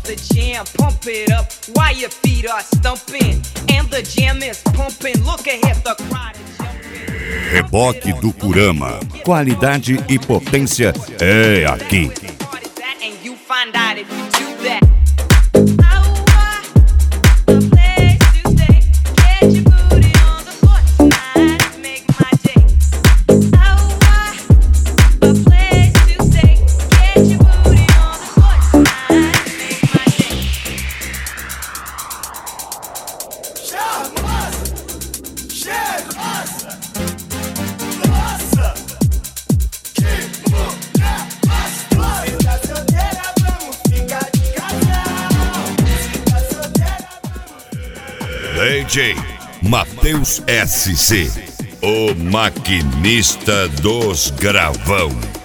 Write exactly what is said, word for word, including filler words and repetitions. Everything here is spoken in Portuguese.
the jam, pump it up while your feet are stumping. And the jam is pumping, look ahead, the crowd is jumping. Reboque do Kurama. Qualidade e potência é aqui. And you find out if you do that. D J Matheus S C, o maquinista dos gravão.